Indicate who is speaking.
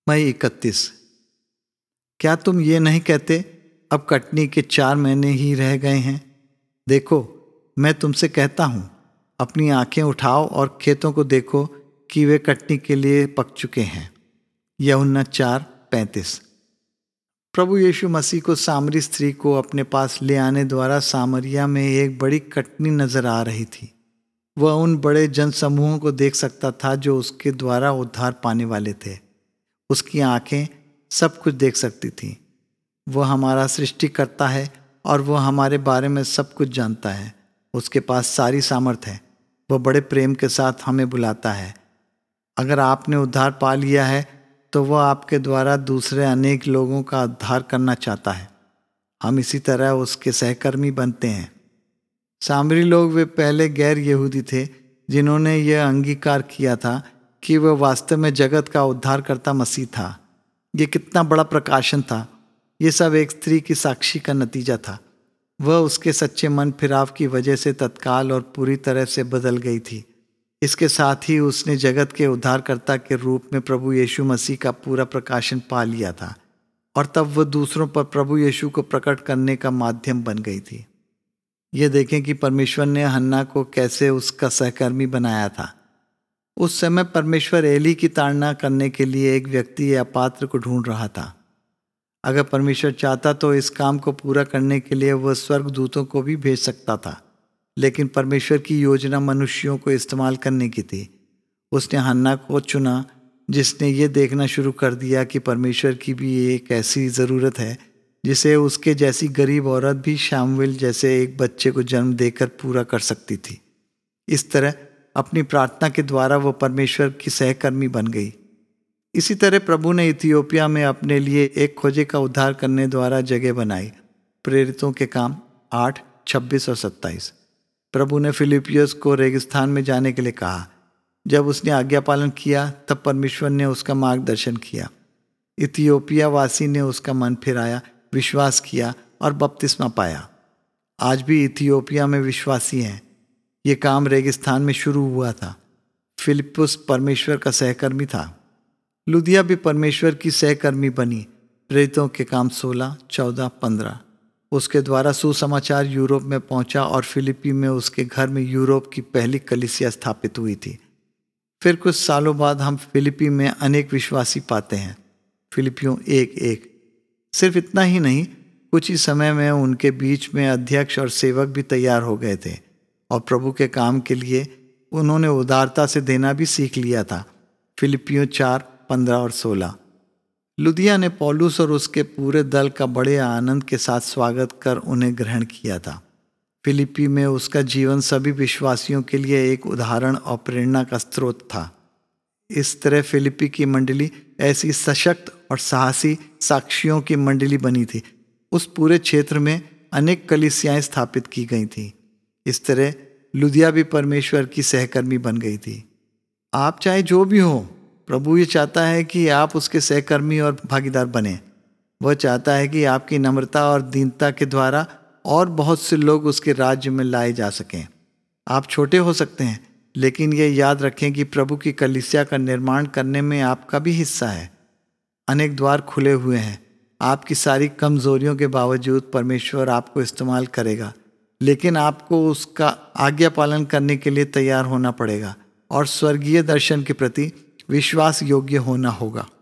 Speaker 1: मई 31। क्या तुम ये नहीं कहते, अब कटनी के 4 महीने ही रह गए हैं? देखो, मैं तुमसे कहता हूँ, अपनी आंखें उठाओ और खेतों को देखो कि वे कटनी के लिए पक चुके हैं। यूहन्ना 4:35। प्रभु यीशु मसीह को सामरी स्त्री को अपने पास ले आने द्वारा सामरिया में एक बड़ी कटनी नजर आ रही थी। वह उन बड़े जनसमूहों को देख सकता था जो उसके द्वारा उद्धार पाने वाले थे। उसकी आंखें सब कुछ देख सकती थीं। वह हमारा सृष्टिकर्ता है और वह हमारे बारे में सब कुछ जानता है। उसके पास सारी सामर्थ है। वह बड़े प्रेम के साथ हमें बुलाता है। अगर आपने उद्धार पा लिया है तो वह आपके द्वारा दूसरे अनेक लोगों का उद्धार करना चाहता है। हम इसी तरह उसके सहकर्मी बनते हैं। सामरी लोग वे पहले गैर यहूदी थे जिन्होंने यह अंगीकार किया था कि वह वास्तव में जगत का उद्धारकर्ता मसीह था। ये कितना बड़ा प्रकाशन था! ये सब एक स्त्री की साक्षी का नतीजा था। वह उसके सच्चे मन फिराव की वजह से तत्काल और पूरी तरह से बदल गई थी। इसके साथ ही उसने जगत के उद्धारकर्ता के रूप में प्रभु यीशु मसीह का पूरा प्रकाशन पा लिया था और तब वह दूसरों पर प्रभु यीशु को प्रकट करने का माध्यम बन गई थी। ये देखें कि परमेश्वर ने हन्ना को कैसे उसका सहकर्मी बनाया था। उस समय परमेश्वर एली की ताड़ना करने के लिए एक व्यक्ति या पात्र को ढूंढ रहा था। अगर परमेश्वर चाहता तो इस काम को पूरा करने के लिए वह स्वर्गदूतों को भी भेज सकता था, लेकिन परमेश्वर की योजना मनुष्यों को इस्तेमाल करने की थी। उसने हन्ना को चुना जिसने ये देखना शुरू कर दिया कि परमेश्वर की भी एक ऐसी ज़रूरत है जिसे उसके जैसी गरीब औरत भी शामुएल जैसे एक बच्चे को जन्म देकर पूरा कर सकती थी। इस तरह अपनी प्रार्थना के द्वारा वो परमेश्वर की सहकर्मी बन गई। इसी तरह प्रभु ने इथियोपिया में अपने लिए एक खोजे का उद्धार करने द्वारा जगह बनाई। प्रेरितों के काम 8:26 और 27। प्रभु ने फिलिपियोस को रेगिस्तान में जाने के लिए कहा। जब उसने आज्ञा पालन किया तब परमेश्वर ने उसका मार्गदर्शन किया। इथियोपिया वासी ने उसका मन फिराया, विश्वास किया और बपतिस्मा पाया। आज भी इथियोपिया में विश्वासी हैं। ये काम रेगिस्तान में शुरू हुआ था। फिलिप्पुस परमेश्वर का सहकर्मी था। लुदिया भी परमेश्वर की सहकर्मी बनी। प्रेरितों के काम 16:14-15। उसके द्वारा सुसमाचार यूरोप में पहुंचा और फिलिपी में उसके घर में यूरोप की पहली कलीसिया स्थापित हुई थी। फिर कुछ सालों बाद हम फिलिपी में अनेक विश्वासी पाते हैं। फिलिपियों 1:1। सिर्फ इतना ही नहीं, कुछ ही समय में उनके बीच में अध्यक्ष और सेवक भी तैयार हो गए थे और प्रभु के काम के लिए उन्होंने उदारता से देना भी सीख लिया था। फिलिपियों 4:15 और 16। लुदिया ने पौलुस और उसके पूरे दल का बड़े आनंद के साथ स्वागत कर उन्हें ग्रहण किया था। फिलिपी में उसका जीवन सभी विश्वासियों के लिए एक उदाहरण और प्रेरणा का स्रोत था। इस तरह फिलिपी की मंडली ऐसी सशक्त और साहसी साक्षियों की मंडली बनी थी। उस पूरे क्षेत्र में अनेक कलीसियाएं स्थापित की गई थीं। इस तरह लुदिया भी परमेश्वर की सहकर्मी बन गई थी। आप चाहे जो भी हो, प्रभु ये चाहता है कि आप उसके सहकर्मी और भागीदार बने। वह चाहता है कि आपकी नम्रता और दीनता के द्वारा और बहुत से लोग उसके राज्य में लाए जा सकें। आप छोटे हो सकते हैं, लेकिन ये याद रखें कि प्रभु की कलीसिया का निर्माण करने में आपका भी हिस्सा है। अनेक द्वार खुले हुए हैं। आपकी सारी कमजोरियों के बावजूद परमेश्वर आपको इस्तेमाल करेगा, लेकिन आपको उसका आज्ञा पालन करने के लिए तैयार होना पड़ेगा और स्वर्गीय दर्शन के प्रति विश्वास योग्य होना होगा।